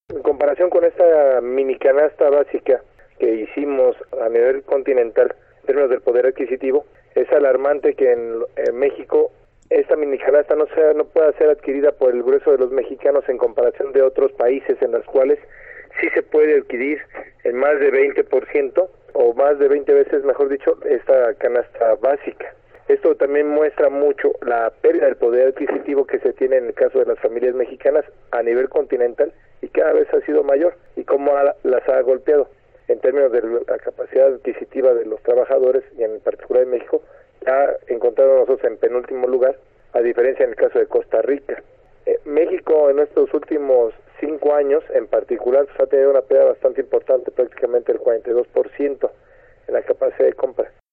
En comparación con esta mini canasta básica que hicimos a nivel continental en términos del poder adquisitivo, es alarmante que en México esta mini canasta no pueda ser adquirida por el grueso de los mexicanos en comparación de otros países en los cuales sí se puede adquirir en más de 20% o más de 20 veces, mejor dicho, esta canasta básica. Esto también muestra mucho la pérdida del poder adquisitivo que se tiene en el caso de las familias mexicanas a nivel continental y cada vez ha sido mayor y cómo las ha golpeado en términos de la capacidad adquisitiva de los trabajadores y en particular en México, ya encontrado nosotros en penúltimo lugar, a diferencia en el caso de Costa Rica. México en estos últimos 5 años en particular pues, ha tenido una pérdida bastante importante, prácticamente el 42% en la capacidad de compra.